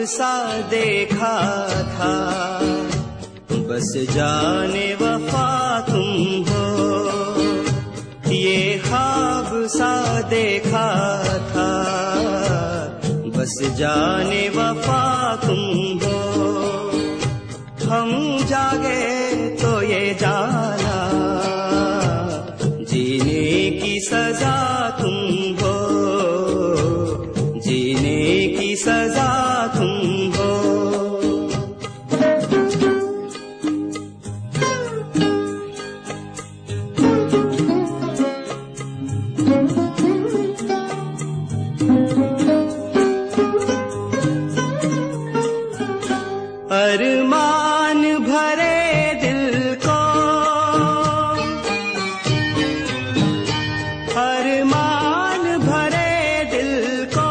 सा देखा था, बस जाने वफा तुम हो। ये ख्वाब सा देखा था, बस जाने वफा तुम हो। हम जागे तो ये जाना, जीने की सजा तुम हो, जीने की सजा तुम हो। अरमान भरे दिल को, अरमान भरे दिल को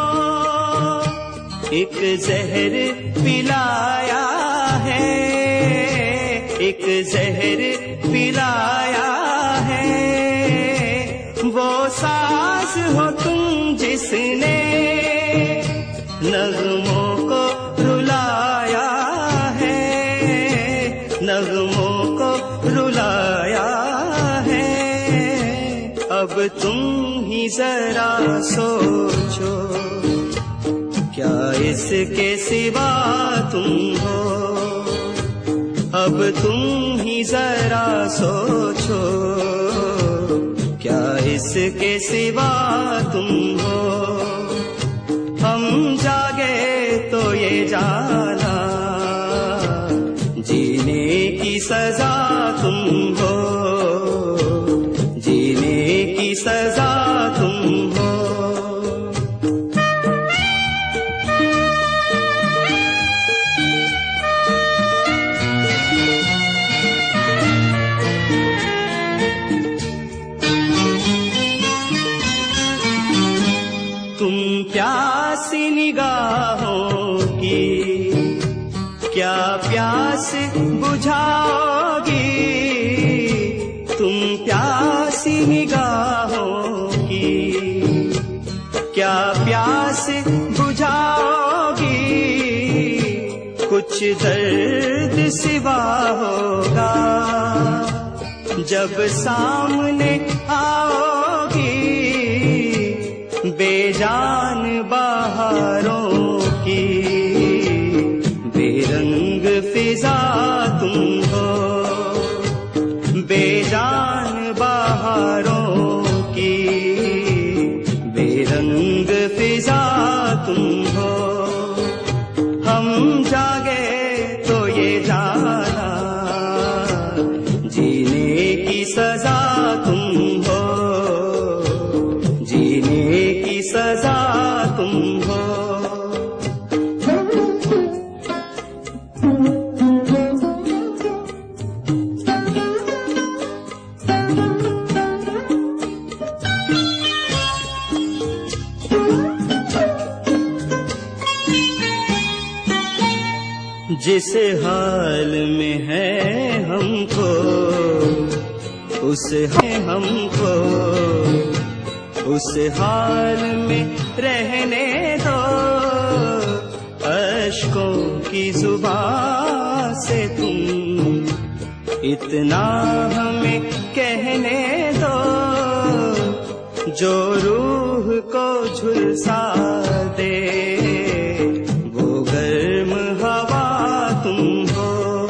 एक जहर पिलाया है, एक जहर पिलाया है। वो साज हो तुम जिसने नगमों को रुलाया है, नगमों को रुलाया है। अब तुम ही जरा सोचो, क्या इसके सिवा तुम हो। अब तुम ही जरा सोचो, क्या इसके सिवा तुम हो। हम जागे तो ये जाना, जीने की सजा तुम हो, जीने की सजा तुम हो। तुम प्यासी निगाहों की क्या प्यास बुझाओगी, तुम प्यासी निगाहों की क्या प्यास बुझाओगी। कुछ दर्द सिवा होगा जब सामने आओगी, बेजान बहारों की बेरंग फिजा तुम हो। बेजान बहारों की बेरंग फिजा तुम हो। हम जागे तो ये जाना, जीने की सजा तुम हो, जीने की सजा तुम हो। जिस हाल में है हमको, उस है हमको उस हाल में रहने दो। अश्कों की जुबान से तुम इतना हमें कहने दो, जो रूह को झुलसा दे वो गर्म हवा तुम हो।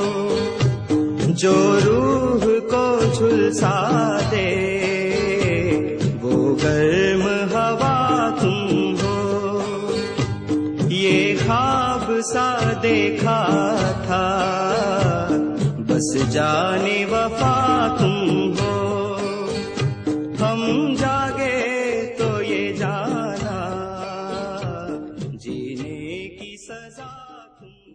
जो रूह को झुलसा दे वो गर्म हवा तुम हो। ये ख्वाब सा देखा था, बस जाने वफा तुम हो। हम जागे तो ये जाना, जीने की सजा तुम